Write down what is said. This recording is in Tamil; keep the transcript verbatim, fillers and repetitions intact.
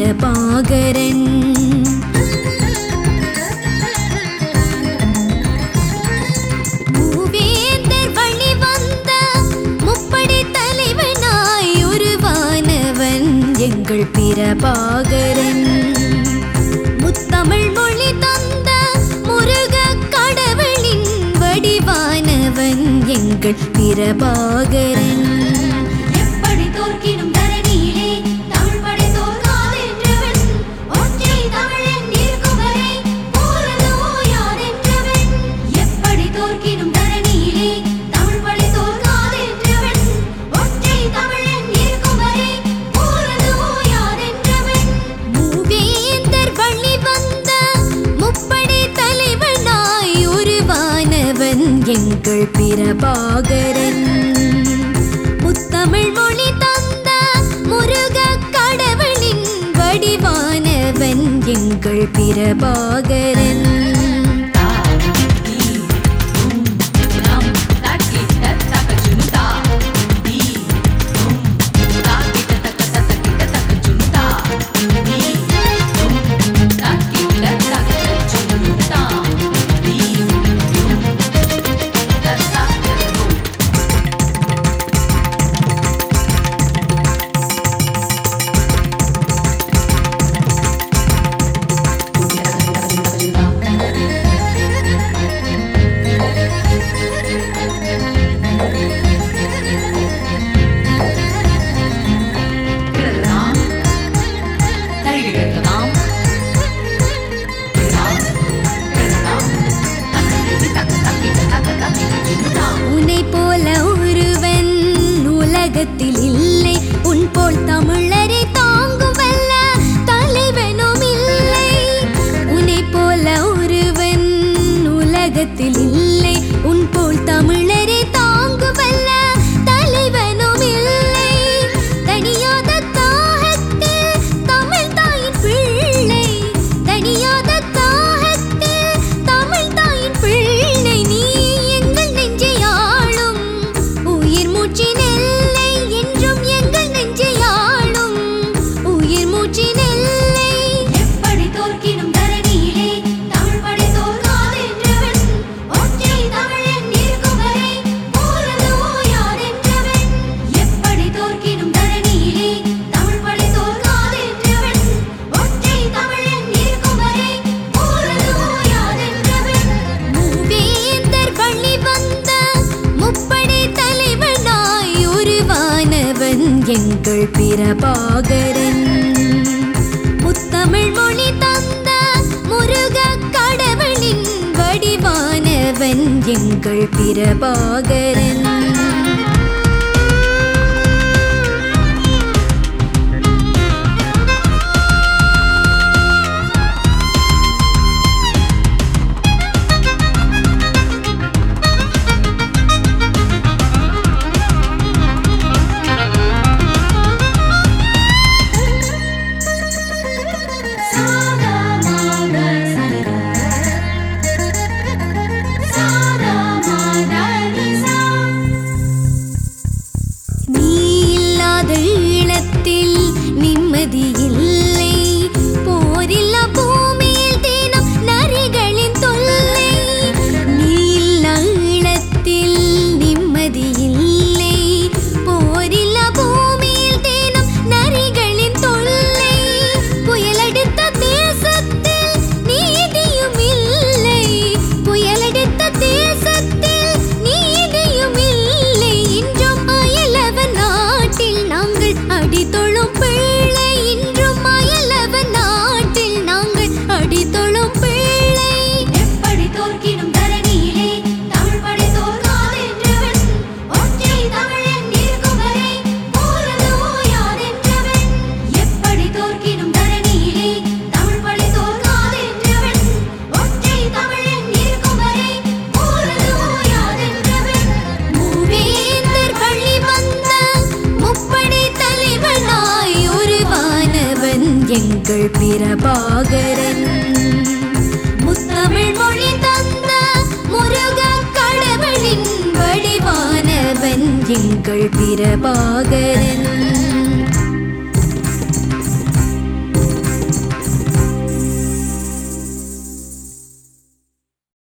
பிரபாகரன். மூவேந்தர் வழி வந்த முப்படை தலைவனாய் உருவானவன் எங்கள் பிரபாகரன். முத்தமிழ் மொழி தந்த முருக கடவுளின் வடிவானவன் எங்கள் பிரபாகரன். எப்படி தோற்கினும் தரணியிலே தமிழ் படை தோற்காதென்றவன், ஒற்றை தமிழன் இருக்கும் வரை போரது ஓயாதென்றவன். எப்படி தோற்கினும் தரணியிலே தமிழ் படை தோற்காதென்றவன், ஒற்றை தமிழன் இருக்கும் வரை போரது ஓயாதென்றவன். மூவேந்தர் வழி வந்த முப்படை தலைவனாய் உருவானவன் எங்கள் பிரபாகரன். முத்தமிழ் மொழி தந்த முருக கடவுளின் வடிவானவன் எங்கள் பிரபாகரன். உன்னை போல ஒருவன் உலகத்தில் இல்லை, உன் போல் தமிழரை தாங்கும் வல்ல தலைவனும் இல்லை. உன்னை போல ஒருவன் உலகத்தில் இல்லை, உன் போல் தமிழரை தாங்கும் வல்ல தலைவனும் இல்லை. தனியாத தாகத்தில் தமிழ் தாயின் பிள்ளை, தனியாத தாகத்தில் தமிழ் தாயின் பிள்ளை. நீ எங்கள் நெஞ்சை ஆளும் உயிர் மூச்சின் எல்லை, என்றும் எங்கள் நெஞ்சை ஆளும் உயிர் மூச்சின் எல்லை. எப்படி தோற்கினும் தரணியிலே தமிழ் படை தோற்காதென்றவன், ஒற்றை தமிழன் இருக்கும் வரை போரது ஓயாதென்றவன். எப்படி தோற்கினும் தரணியிலே தமிழ் படை தோற்காதென்றவன், ஒற்றை தமிழன் இருக்கும் வரை போரது ஓயாதென்றவன். மூவேந்தர் வழி வந்த முப்படை தலைவனாய் உருவானவன் எங்கள் பிரபாகரன். முத்தமிழ் மொழி தந்த முருக கடவுளின் வடிவானவன் எங்கள் பிரபாகரன். சாதா மாத சரிதா, சாதா மாத நிசா. நீ இல்லாத ஈழத்தில் நிம்மதி இல்லை, போரில்லா பூமியில் தினம் நரிகளின் தொல்லை. நீ இல்லா ஈழத்தில் நிம்மதி இல்லை, போரில்லா பூமியில் தினம் நரிகளின் தொல்லை. புயலடித்த தேசத்தில் நீதியும் இல்லை, புயலடித்த தேசத்தில் நீதியும் இல்லை. இன்றும் அயலவன் நாட்டில் நாங்கள் அடிதொழும் பிள்ளை, இன்றும் அயலவன் நாட்டில் நாங்கள் அடிதொழும் பிள்ளை. எப்படி தோற்கினும் தரணியிலே தமிழ் படை தோற்காதென்றவன், ஒற்றை தமிழன் இருக்கும் வரை போரது ஓயாதென்றவன். எப்படி தோற்கினும் தரணியிலே தமிழ் படை தோற்காதென்றவன், ஒற்றை தமிழன் இருக்கும் வரை போரது ஓயாதென்றவன். மூவேந்தர் வழி வந்த முப்படை தலைவனாய் உருவானவன் எங்கள் பிரபாகரன். முத்தமிழ் மொழி தந்த முருக கடவுளின் வடிவானவன் எங்கள் பிரபாகரன்.